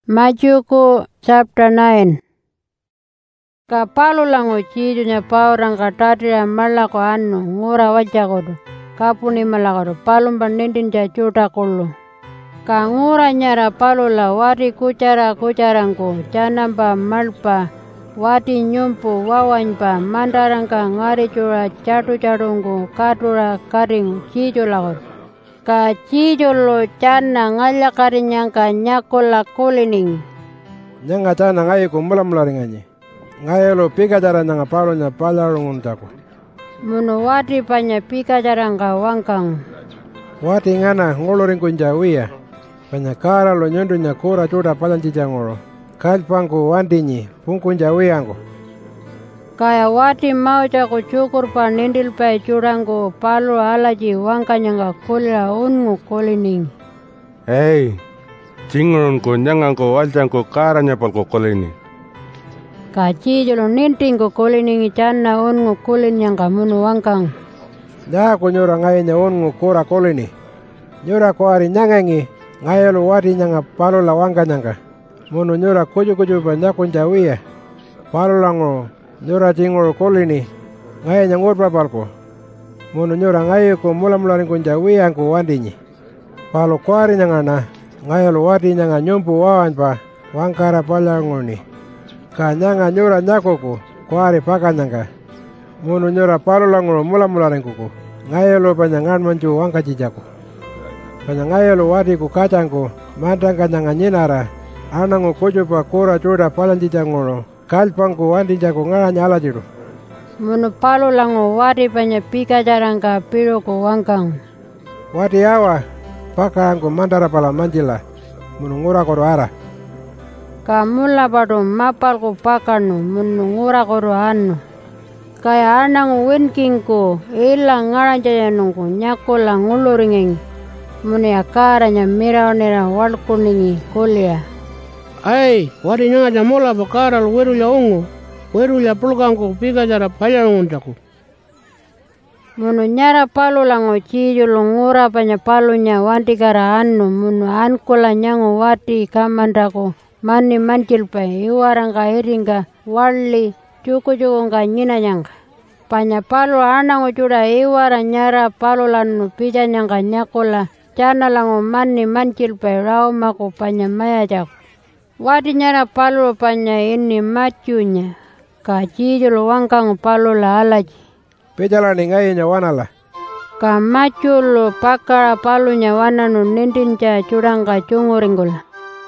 Majuku chapter 9. Kapalulango chijunya paurang katadria malako anu ngura wajakodo kapuni malakodo palumba nindin jajuta kulu. Ka ngura nyara palula wati kucarangku janamba malpa wati nyumpu wawanypa mandarangka ngari cura catu-catungku katura karing chijulakodo. Ka chijolo cana ngalla karinyangka nyakola kulining. Nyanga cana ngayi kumbula ringanye. Ngayelo pika cara nyanga palonya palarungun tako. Munu wati panya pika carangka wangkang. Wati ngana ngoloring kunjawia. Panya kara lo nyondunya kura cuda palan cijangoro. Kalpangku wandinyi pungkunjawiangku. Kaya wati mau cako cukur pa nindil pa curangku palu alaji wangkanyangka kulila ungu kulining. Hei, cingurunku nyangangku waljangku karanya palku kulini. Kaci jolo nintingku kuliningi cana ungu kulin yang kamunu wangkang. Nyaku nyura ngayanya ungu kura kulini. Nyura kuari nyangangi ngayelu wati nyanga palu la wangkanyangka. Munu nyura kuju-kuju pa nyakunjawia. Palu lango nyura cingul kulini ngayanya ngurpa palku. Munu nyura ngayiku mula-mula ringkunjawiyangku wandinyi. Palu kuari nyangana ngayelu wati nyanga nyumpu wawanpa wangkara palanguni. Ka nyanga nyura nyakuku kuari pakanyangka. Munu nyura palu lango mula-mula ringkuku. Ngayelu panyangan manju wangka cijaku. Panyangayelu wati ku kacangku madangka nyanga nyinara. Anangu kuju pa kura cuda palan cijangulo. Kalpangku wandi jago ngaranya alajiru. Munu palu lango wati panya pika jarangka piruku wangkang. Wati awa pakangku mandara pala manjila. Munu ngura kodo ara. Kamula padu mapalku pakanu munu ngura kodo anu. Kaya anangu winkingku ilang ngaranja nungku nyakula nguluringeng. Munu yakaranya miraonera walkuningi kuliah. Ai, wari nyanga jamola bakara weru ya ungu. Weru ya pulkangku pika jara palarungun jaku. Munu nyara palu lango cijulu ngura panya palunya wanti kara anu. Munu ankula nyangu wati kamandaku mani mancilpai iwarangka iringka wali cuku-cuku ngka nyina nyangka. Panya palu anangu cuda iwara nyara palu lanu pija nyangka nyakula. Cana lango mani mancilpai raumaku panya maya jaku. Wati nyara palu panya ini macunya. Ka cijulu wangkang palu la alaji. Pejalani ngayanya wanala. Ka maculu pakara palunya wananu nindinca curangka cunguringgula.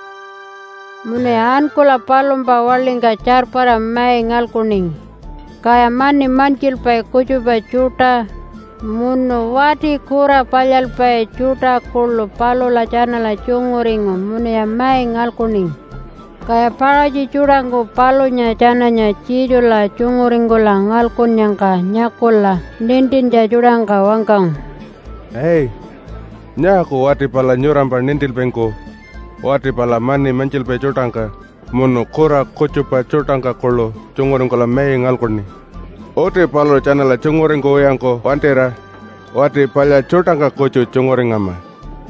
Mune ankula palumpa walingka carpara mai ngalkuning. Kaya mani mancil pai kucu pai cuta. Munu wati kura palyal pai cuta kulu palu la cana la cunguringu. Mune ya mai ngalkuning. Kaya paraji curangku palunya cananya cijula cunguringgula ngalkun nyangka nyakula nindin ja curangka wangkang. Hei, nyaku wati pala nyuram pa nintil pengku. Wati pala mani mancil pe cutangka. Munu kura kucu pa cutangka kulu cunguringgula mei ngalkuni. Oti palu canala cunguringku yangku wantera. Wati pala cutangka kucu cunguringama.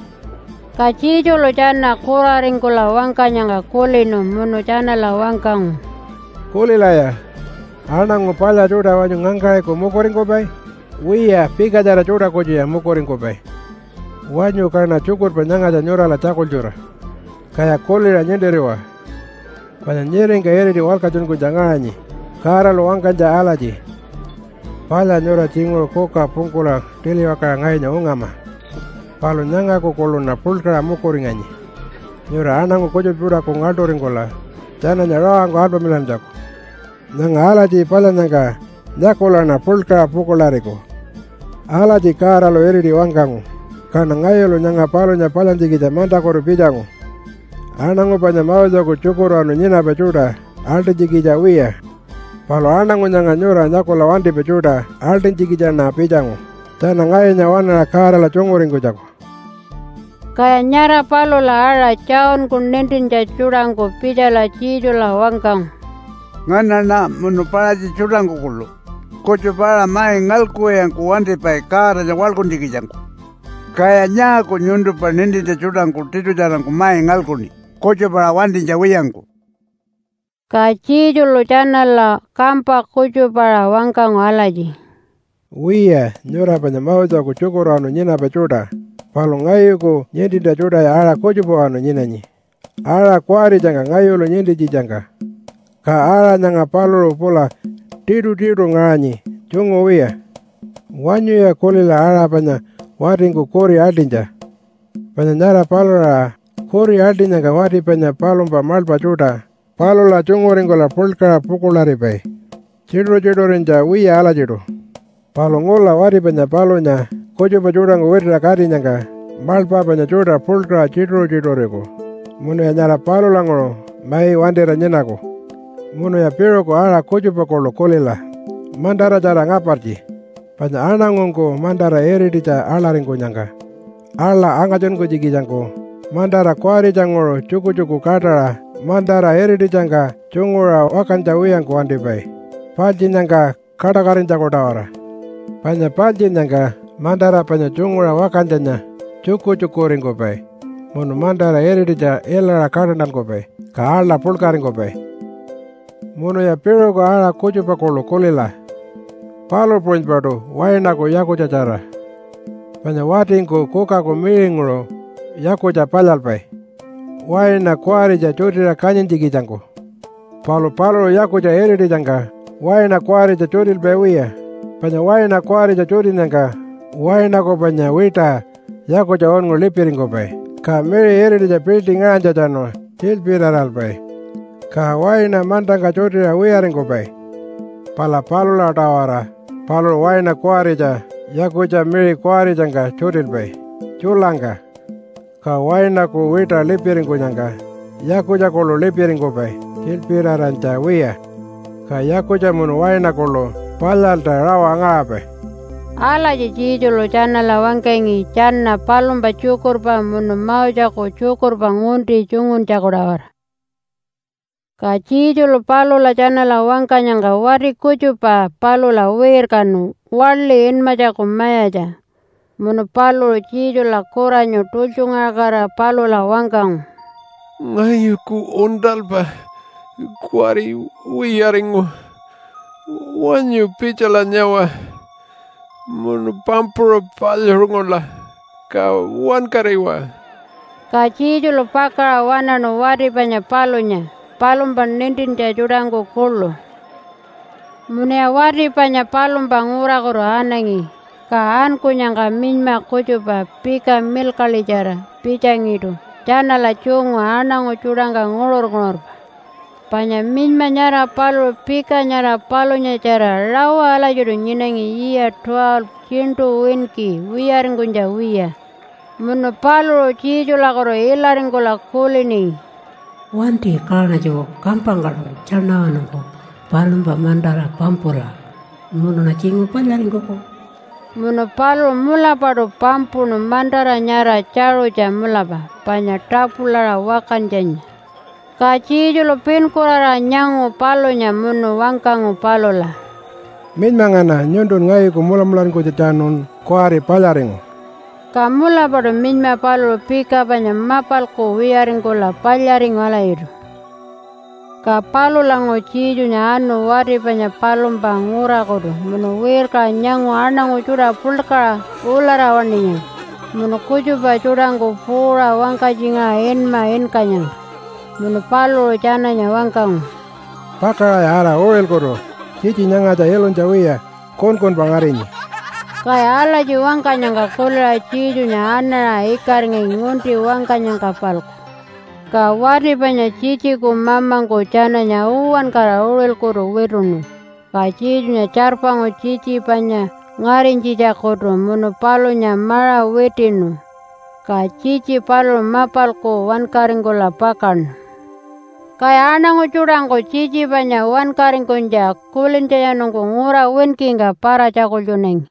Kacijo lo cana kura ringkula wangkanya nga kulino munu cana la wangkang. Kulila ya. Anangu pala cuda wanyu ngangkai ku mukoring ko bay. Wiya pika jara cuda kuju ya mukoring ko bay. Wanyu karena cukur penyanga janyura la cakul jura. Kaya kulila nyenderiwa. Panya nyiring ka eri di walka junku janganyi. Kara lo wangkan ja alaji. Pala nyura cingul koka pungkula tiliwa kaya ngainya ungama. Palu nyanga ko koluna pulkara mukoringanyi. Nyura anangu kuju pura ko ngadoringkola. Jana nyarawa ko alba milam jako. Nyanga alaji pala nyanga nyakola na pulkara pukulariko. Alaji kara lo eri di wangkangu. Kana ngayelo nyanga palu nya palan jigija manta koru pijangu. Anangu panya mau jako cukuru anu nyina pecuda. Alti jigija wiya. Palu anangu nyanga nyura nyakola wanti pecuda. Alti jigija na pijangu. Jana ngayenya wana kara la cunguringku jako. Kaya nyara palu la ara caon kun nindin ja curangku pija la cijo la wangkang. Ngana na munu paraji curangku kulu. Kucu para mai ngalku yang kuwanti pai kara ja walkun dikijangku. Kaya nyaku nyundu pa nindin ja curangku titu jarangku mai ngalkuni. kocho para wandinja wiyanku. Ka chijulu chanala kampa kuchu para wangkangu alaji. Wiya nyura panya mauza ku chukuru anu nyina pa chuda. Palu ngayu ku nyendinda chuda ya ala kuchupo anu nyina nyi. Ala kwari janga ngayu lo nyendi jijanga. Ka ala nyanga palu pula tidu nganyi. Chungu wiya. Wanyu ya kulila ala panya watingku kori adinja. Panya nyara palu la kori adinja ka wati panya palu pa malpa chuda. Palu la chungu ringo la pulkara pukulari pai. Chidu rinja wiya ala chidu. Palu ngula wati panya palu nya kuchupa chuda ngu wirra kati nyanga. Malpa panya chuda pulkara chidu riku. Munu ya nyara palu langoro mai wandera nyenaku. Munu ya piruku ala kuchupa kolo kulila. Mandara jara ngaparji. Panya anangonku mandara eridija ala ringo nyanga. Ala angajonku jigijangku. Mandara kwari jangoro cuku katara. Mandara eridijanga chungura wakanja wiyangku wandipai. Palji nyanga katakarinja kodawara. Panya palji nyanga mandara panya chungura wakanjanya cuku ringo pai. Munu mandara eridija elara katandanku pai. Ka ala pulkaringo pai. Munu ya piruku ala kuchupa kolo kulila. Palu point padu wainaku yaku cacara. Panya watingku kukaku miringuro yaku palalpai. Waina kwari ja chutira kanyinjigijangku. Palu yaku eridijanga. Waina kwari ja chutilpai wiya. Panya waina kwari ja chutinanga. Waina ko panya wita yaku ongo lipiringo pai. Ka miri eridija pilti nganja jano tilpiraralpai. Ka waina mantanga chutira wiyaringo pai. Palu la tawara. Palu waina kwarija yakuja miri kwarijanga chutilpai. Chulanga. Ka waina ku wita lipiringo nyanga. Yakuja kolo lipiringo pai. Tilpiraranja wiya. Ka yakuja munu waina kolo palalta rawa ngapai. Alaji chijulu chanala wangkengi channa palumba chukurpa munu maujaku chukurpa ngunti chungun chakudawara. Ka chijulu palula chanala wangkanyanga wari kuchupa palula wirkanu wali inmajaku mayaja. Munu palulu chijula kuranyu tulchungakara palula wangkangu. Ngayuku undalpa kuari wiyaringu. Wanyu pichala nyawa. Munu pampuro palyurungola ka wankariwa. Ka chijulu pakara wananu wari panya palunya. Palumba nindinja judangu kulu. Munia wari panya palumba ngurakuru anangi. Ka anku nyanga minma kuchupa pika milkali jara picangidu. Jana la chungu anangu judanga ngulur. Panya minma nyara palu pika nyara palunya jara rawa ala judu nyinangi iya 12 cintu winki wiyaringunja wiya. Munu palu chijula kuru ilaringula kulini. Wanti karena jo gampang kalau cana nunggu palumba mandara pampura munu na cingu panjaring koko. Munu palu mula padu pampunu mandara nyara caru jam mula ba panya tapulara wakan janya. Kaci julu pin kurara nyangu palunya munu wangkangu palula. Min mangana nyundun ngai ku mula-mulan ku jajanun kuari palaringu. Kamula padu minma palu pika panya mapal ku wiyaringula palyaringu ala iru. Ka palu langu cijunya anu wari panya palumba ngura kudu. Munu wirka nyangu anangu cura pulkara ulara wandinya. Munu kujuba curangu pura wangka jinga enma enkanya. Munu palu cananya wangkangu. Pakara ya ala oil kudu. Cici nyanga ja elon jawiya kon pangarinyi. Kaya ala ji wangkanya ka kulra cijunya anana ikaringi ngunti wangkanya kapalku. Ka wari panya cici ku mamangku cananya uwan kara uril kuru wirunu. Ka cijunya carpangu cici panya ngarin cica kudu munu palunya mara wetinu. Ka cici palu mapalku wan karingku lapakan. Kaya anangu curangku cici panya wan karingku nja kulin caya nungku ngura winki nga para cakul juneng.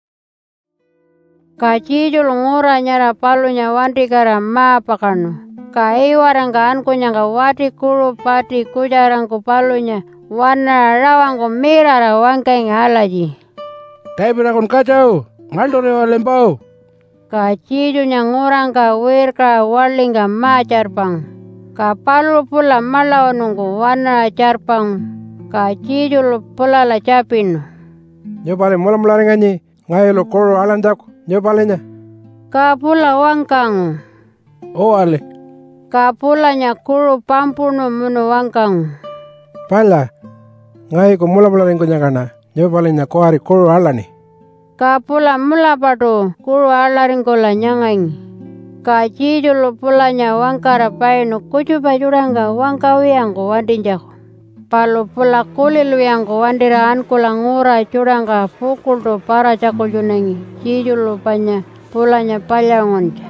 Ka cijul ngura nyara palunya wanti kara mapakanu. Ka iwarangka anku nyangka wati kuru pati kujarangku palunya wana rawangku mirara wangkeng halaji. Taibirakun kacau, ngaldore walempau. Ka cijunya ngurangka wirka walingka macarpang. Ka palu pula malaw nunggu wana carpang ka cijul pula la capin. Nyo pale mula ngani ngai lo koro alan jaku. Nyo pale nya. Ka pula wangkang. Oh ale. Ka pula nya kuru pampunu munu wangkang. Pala ngai ko mula ringo nyakana. Nyo pale nya ko hari koro alani. Ka pula mula patu kuru alaring kola nyangaing. Ka cijul pulanya wangkara painu kucupa juranga wangka wiangku wandinjaku. Palu pula kulil wiangku wandira ankula ngura juranga pukul tu para cakul junengi. Cijul panya pulanya palyangonja.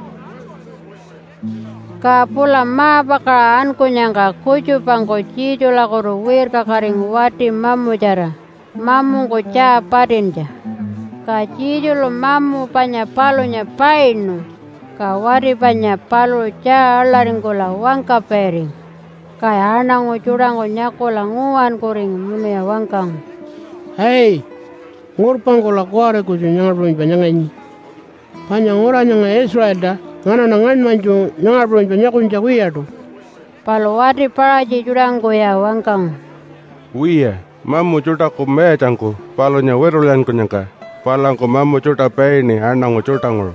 Ka pula maa bakara anku nyangka kucupangku cijul akuru wir kakaring wati mamu jara. Mamu ku ca padinja. Ka cijul mamu panya palunya painu. Ka wari panya palu ca alaringkula wangka pering. Kaya anangu curangu nyakula nguan kuring munia wangkang. Hei, ngurpangkula kuare kucu nyangarpulun panyanganyi. Panya ngura nyanga Israel da, ngana nangan manju nyangarpulun panyakun cakuya tu. Palu wari paraji curangu ya wangkang. Wiya, mamu cutaku mecangku, palunya werulianku nyangka. Palangku mamu cuta peini, anangu cutangul.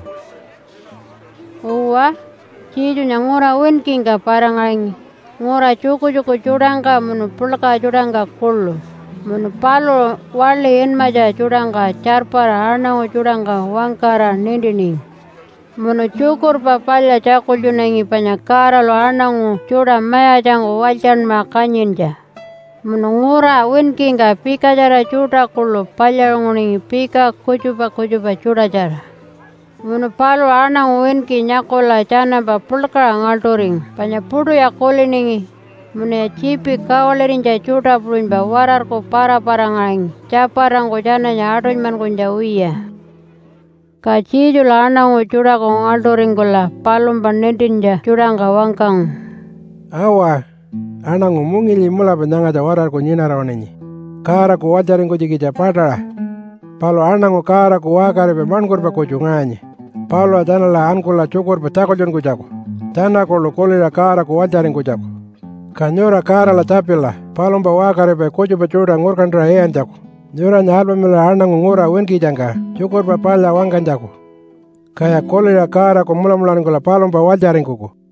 Uwa, cijunya ngura winking ka parangangi. Ngura cuku curangka munu pulka curangka kullu. Munu palu wali inmaja curangka carpara anangu curangka wangkara nindini. Munu cukur papalya cakul junengi panyakara lo anangu cura maya jangu wajan makanyinja. Munu ngura winking ka pika jara cuta kullu palya nguningi pika kucupa cura jara. Munu palu anang winki nyakula cana ba pulkara ngalturing. Panya pudu ya kuliningi. Munu ya cipi kawalirin ja cuta pulun ba warar ko para ngaing. Caparang ko cana nya aduñ man ko jawiya. Ka cijul anang cuta ko ngalturing kula palum panedin ja curang ka wangkang. Awa, anang mungili mula penanga ja warar ko nyina rawanenyi. Kara ko wajaring ko jiki japatara. Palu anang kara ko wakare pe mankur pa ko cunganyi. Palu atana la ankula cukur pa cakojon ko jako. Tana ko lo kolira kara ko wajaring ko jako. Kanyora kara la tapila. Palu mba wakare pe kocu pa cuda ngurkandra hean jako. Nyora nyalpa mila anang ngura wenki jangka. Cukur pa pala wangkan jako. Kaya kolira kara ko mula nikola palu mba wajaring kuku.